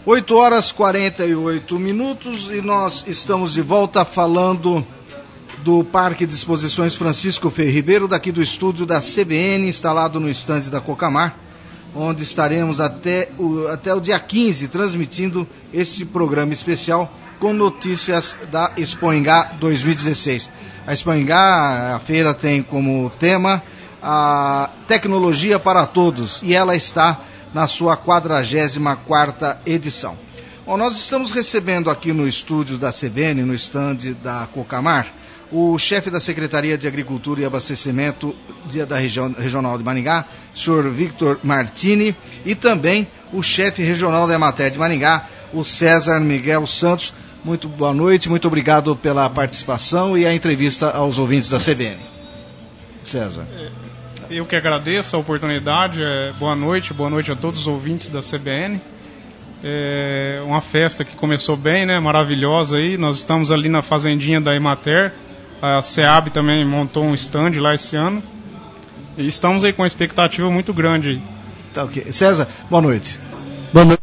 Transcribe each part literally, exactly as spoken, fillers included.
oito horas e quarenta e oito minutos e nós estamos de volta falando do Parque de Exposições Francisco Ferreira Ribeiro, daqui do estúdio da C B N, instalado no estande da Cocamar, onde estaremos até o, até o dia quinze transmitindo esse programa especial com notícias da Expo Ingá dois mil e dezesseis. A Expo Ingá, a feira tem como tema a tecnologia para todos e ela está na sua quadragésima quarta edição. Bom, nós estamos recebendo aqui no estúdio da C B N, no estande da Cocamar, o chefe da Secretaria de Agricultura e Abastecimento da região, Regional de Maringá, senhor Victor Martini, e também o chefe regional da Emater de Maringá, o César Miguel Santos. Muito boa noite, muito obrigado pela participação e a entrevista aos ouvintes da C B N. César. Eu que agradeço a oportunidade, é, boa noite, boa noite a todos os ouvintes da C B N. É uma festa que começou bem, né, maravilhosa aí, nós estamos ali na fazendinha da Emater, a SEAB também montou um stand lá esse ano, e estamos aí com uma expectativa muito grande aí. Tá, ok. César, boa noite. Boa noite.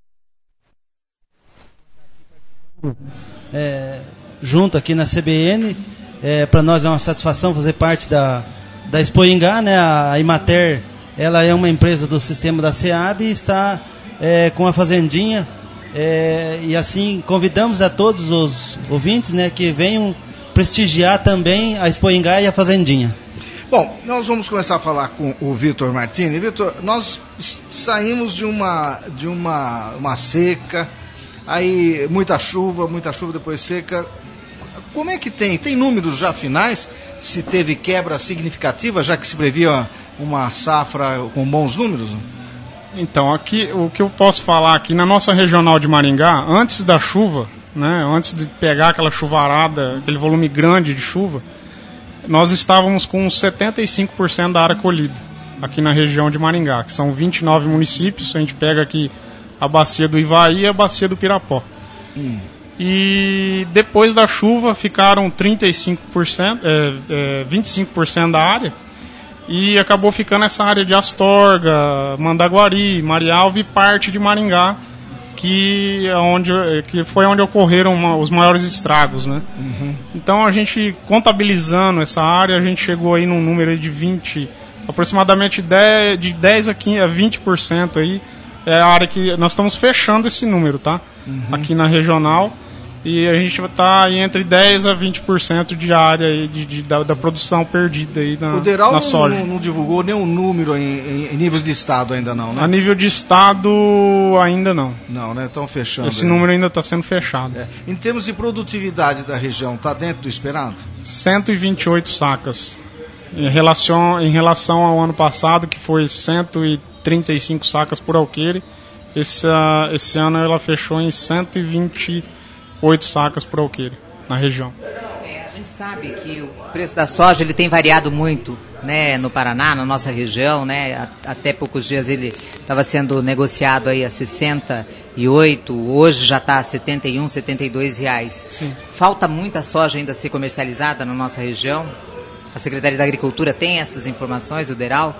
É, junto aqui na C B N, é, para nós é uma satisfação fazer parte da da Expo Ingá, né? A Emater, ela é uma empresa do sistema da SEAB e está é, com a fazendinha, é, e assim convidamos a todos os ouvintes, né, que venham prestigiar também a Expo Ingá e a fazendinha. Bom, nós vamos começar a falar com o Victor Martini. Victor, nós saímos de uma de uma, uma seca, aí muita chuva, muita chuva, depois seca. Como é que tem? Tem números já finais? Se teve quebra significativa, já que se previa uma safra com bons números? Então, aqui, o que eu posso falar aqui, na nossa regional de Maringá, antes da chuva, né, antes de pegar aquela chuvarada, aquele volume grande de chuva, nós estávamos com setenta e cinco por cento da área colhida, aqui na região de Maringá, que são vinte e nove municípios. A gente pega aqui a bacia do Ivaí e a bacia do Pirapó. Hum. E depois da chuva ficaram trinta e cinco por cento, é, é, vinte e cinco por cento da área, e acabou ficando essa área de Astorga, Mandaguari, Marialva e parte de Maringá, que, é onde, que foi onde ocorreram uma, os maiores estragos, né? Uhum. Então a gente, contabilizando essa área, a gente chegou aí num número de vinte, aproximadamente dez, de dez a quinze, a vinte por cento aí, é a área que nós estamos fechando esse número, tá? Uhum. Aqui na regional. E a gente está entre dez a vinte por cento de área aí de, de, da, da produção perdida aí na, o Deral na soja. Não, não divulgou nenhum número em, em, em níveis de estado ainda não, né? A nível de estado ainda não. Não, né? Estão fechando. Esse aí. número ainda está sendo fechado. É. Em termos de produtividade da região, está dentro do esperado? cento e vinte e oito sacas. Em relação, em relação ao ano passado, que foi cento e trinta e cinco sacas por alqueire, esse, uh, esse ano ela fechou em cento e vinte e oito sacas por alqueire na região. É, a gente sabe que o preço da soja ele tem variado muito, né, no Paraná, na nossa região, né, até poucos dias ele estava sendo negociado aí a sessenta e oito, hoje já está a setenta e um, setenta e dois reais. Sim. Falta muita soja ainda a ser comercializada na nossa região? A Secretaria da Agricultura tem essas informações, o Deral?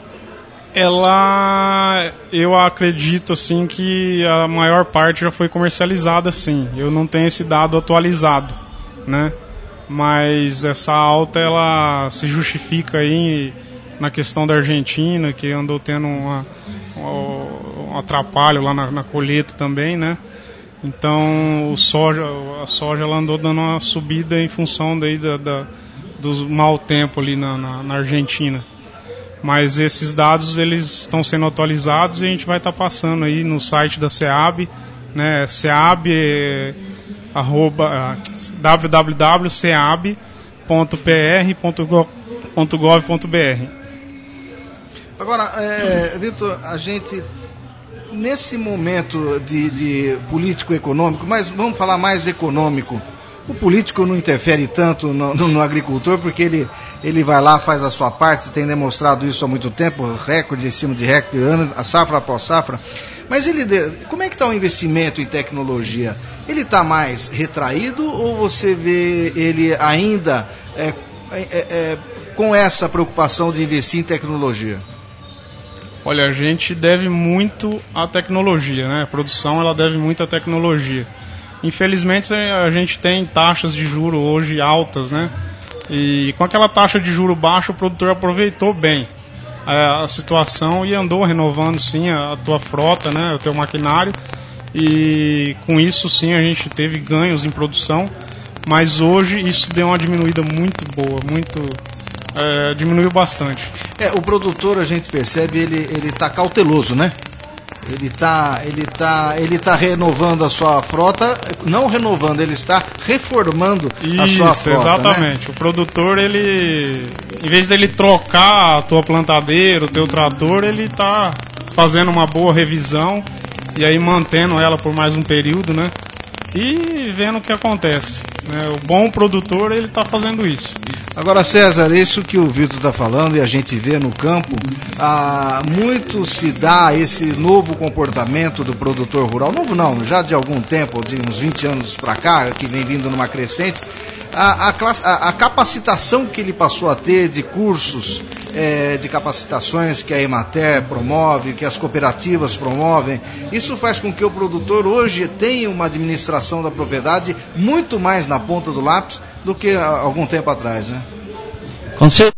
Ela, eu acredito assim que a maior parte já foi comercializada, sim. Eu não tenho esse dado atualizado, né? Mas essa alta ela se justifica aí na questão da Argentina, que andou tendo uma, um atrapalho lá na, na colheita também, né? Então o soja, a soja ela andou dando uma subida em função daí da, da, dos mau tempo ali na, na, na Argentina. Mas esses dados eles estão sendo atualizados e a gente vai estar tá passando aí no site da SEAB, né? SEAB, arroba, w w w ponto seab ponto p r ponto gov ponto b r. Agora, é, Victor, a gente nesse momento de, de político-econômico, mas vamos falar mais econômico. O político não interfere tanto no, no, no agricultor, porque ele, ele vai lá, faz a sua parte, tem demonstrado isso há muito tempo, recorde em cima de recorde, ano, a safra após safra. Mas ele, como é que está o investimento em tecnologia? Ele está mais retraído ou você vê ele ainda é, é, é, com essa preocupação de investir em tecnologia? Olha, a gente deve muito à tecnologia, né? A produção ela deve muito à tecnologia. Infelizmente a gente tem taxas de juro hoje altas, né? E com aquela taxa de juro baixa o produtor aproveitou bem a, a situação e andou renovando sim a, a tua frota, né? O teu maquinário, e com isso sim a gente teve ganhos em produção, mas hoje isso deu uma diminuída muito boa, muito é, diminuiu bastante. É, o produtor, a gente percebe, ele ele está cauteloso, né? Ele está ele tá, ele tá renovando a sua frota, não renovando, ele está reformando Isso, a sua frota. Exatamente. Né? O produtor, ele, em vez dele trocar a tua plantadeira, o teu trator, ele está fazendo uma boa revisão e aí mantendo ela por mais um período, né? E vendo o que acontece. Né? O bom produtor, ele está fazendo isso. Agora, César, isso que o Vitor está falando e a gente vê no campo, ah, muito se dá esse novo comportamento do produtor rural, novo não, já de algum tempo, de uns vinte anos para cá, que vem vindo numa crescente, a, a, classe, a, a capacitação que ele passou a ter de cursos, é, de capacitações que a Emater promove, que as cooperativas promovem, isso faz com que o produtor hoje tenha uma administração da propriedade muito mais na ponta do lápis do que há algum tempo atrás, né? Com certeza.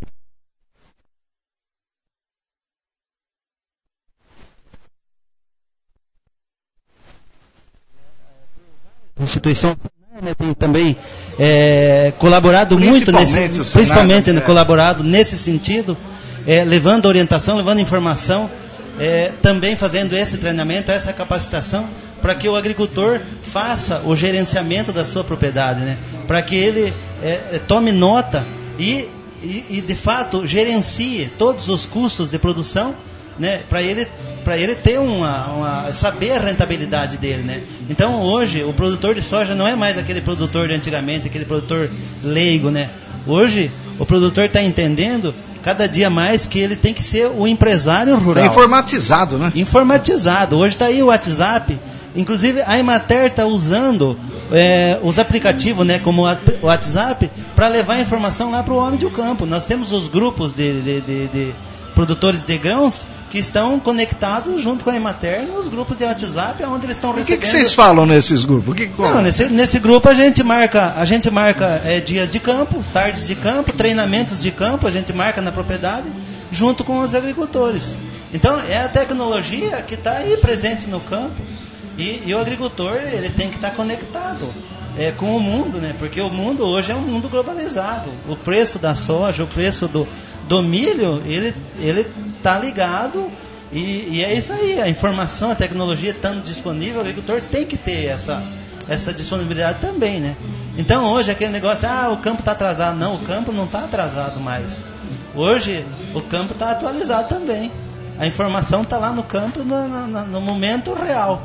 A instituição né, tem também é, colaborado muito nesse, principalmente Senado, né, é. colaborado nesse sentido, é, levando orientação, levando informação, é, também fazendo esse treinamento, essa capacitação, para que o agricultor faça o gerenciamento da sua propriedade, né? Para que ele é, tome nota e, e, e, de fato, gerencie todos os custos de produção, né? Para ele, para ele ter uma, uma, saber a rentabilidade dele, né? Então, hoje, o produtor de soja não é mais aquele produtor de antigamente, aquele produtor leigo, né? Hoje, o produtor está entendendo cada dia mais que ele tem que ser o empresário rural. Está informatizado, né? Informatizado. Hoje está aí o WhatsApp. Inclusive, a Emater está usando é, os aplicativos, né, como o WhatsApp, para levar a informação lá para o homem do campo. Nós temos os grupos de, de, de, de produtores de grãos que estão conectados junto com a Emater nos grupos de WhatsApp, onde eles estão recebendo... O que, que vocês falam nesses grupos? Que que... Não, nesse, nesse grupo a gente marca, a gente marca é, dias de campo, tardes de campo, treinamentos de campo, a gente marca na propriedade, junto com os agricultores. Então, é a tecnologia que está aí presente no campo. E, e o agricultor, ele tem que estar conectado é, com o mundo, né? Porque o mundo hoje é um mundo globalizado. O preço da soja, o preço do, do milho, ele ele está ligado e, e é isso aí. A informação, a tecnologia estando disponível, o agricultor tem que ter essa, essa disponibilidade também, né? Então hoje aquele negócio, ah, o campo está atrasado. Não, o campo não está atrasado mais. Hoje o campo está atualizado também. A informação está lá no campo no, no, no momento real.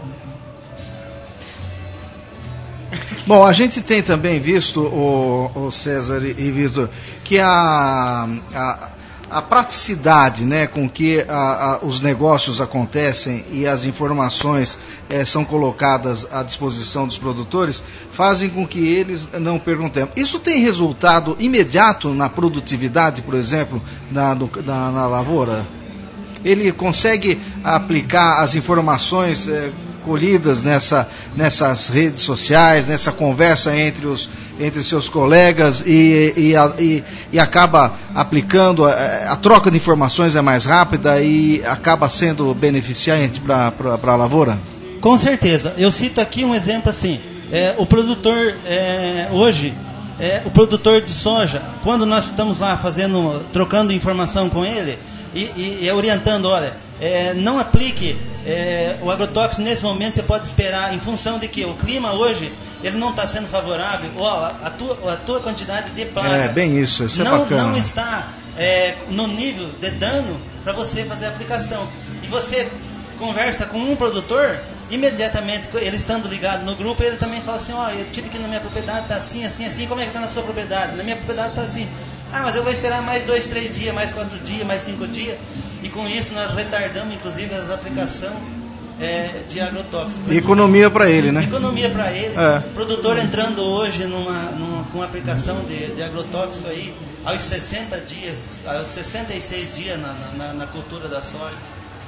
Bom, a gente tem também visto, o, o César e, e Vitor, que a, a, a praticidade, né, com que a, a, os negócios acontecem e as informações é, são colocadas à disposição dos produtores, fazem com que eles não percam tempo. Isso tem resultado imediato na produtividade, por exemplo, na, do, na, na lavoura? Ele consegue aplicar as informações é, colhidas nessa, nessas redes sociais, nessa conversa entre os entre seus colegas e, e, e, e acaba aplicando, a, a troca de informações é mais rápida e acaba sendo beneficiante para a lavoura? Com certeza. Eu cito aqui um exemplo assim, é, o produtor é, hoje, é, o produtor de soja, quando nós estamos lá fazendo, trocando informação com ele, E, e, e orientando, olha, é, não aplique é, o agrotóxico nesse momento, você pode esperar, em função de que o clima hoje, ele não está sendo favorável, ó, a, tua, a tua quantidade de plaga é, bem isso, isso não, é bacana. não está é, no nível de dano para você fazer a aplicação. E você conversa com um produtor, imediatamente, ele estando ligado no grupo, ele também fala assim, ó, eu tive que na minha propriedade está assim, assim, assim, como é que está na sua propriedade? Na minha propriedade está assim. Ah, mas eu vou esperar mais dois, três dias, mais quatro dias, mais cinco dias. E com isso nós retardamos, inclusive, a aplicação é, de agrotóxico. Economia para ele, né? Economia para ele. É. O produtor entrando hoje numa, numa, com uma aplicação de, de agrotóxico aí, aos sessenta dias, aos sessenta e seis dias na, na, na cultura da soja.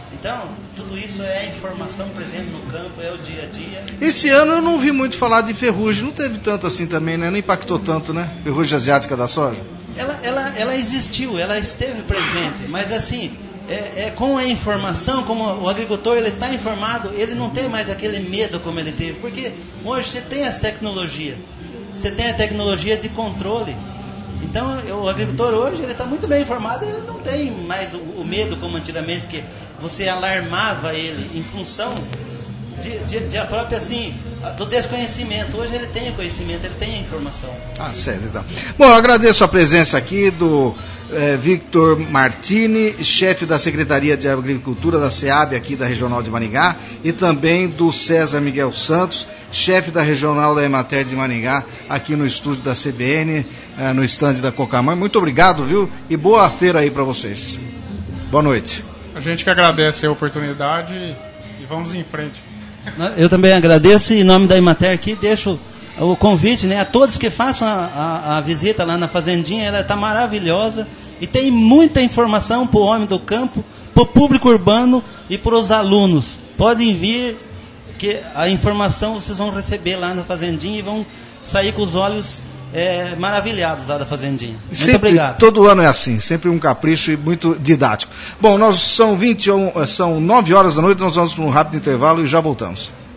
Então, tudo isso é informação presente no campo, é o dia a dia. Esse ano eu não vi muito falar de ferrugem, não teve tanto assim também, né? Não impactou tanto, né? Ferrugem asiática da soja. Ela, ela, ela existiu, ela esteve presente, mas assim, é, é, com a informação, como o agricultor ele está informado, ele não tem mais aquele medo como ele teve, porque hoje você tem as tecnologias, você tem a tecnologia de controle. Então, o agricultor hoje ele está muito bem informado, ele não tem mais o, o medo como antigamente, que você alarmava ele em função de, de, de a própria, assim, do desconhecimento. Hoje ele tem o conhecimento, ele tem a informação. Ah, certo, então. Bom, eu agradeço a presença aqui do eh, Victor Martini, chefe da Secretaria de Agricultura da SEAB aqui da Regional de Maringá, e também do César Miguel Santos, chefe da Regional da Emater de Maringá, aqui no estúdio da C B N, eh, no estande da Cocamã. Muito obrigado, viu? E boa feira aí para vocês. Boa noite. A gente que agradece a oportunidade e vamos em frente. Eu também agradeço e em nome da Emater aqui deixo o convite, né, a todos que façam a, a, a visita lá na fazendinha. Ela está maravilhosa e tem muita informação para o homem do campo, para o público urbano e para os alunos. Podem vir, que a informação vocês vão receber lá na fazendinha e vão sair com os olhos é, maravilhados lá da fazendinha. Muito sempre, obrigado. Todo ano é assim, sempre um capricho e muito didático. Bom, nós são vinte, são nove horas da noite, nós vamos para um rápido intervalo e já voltamos.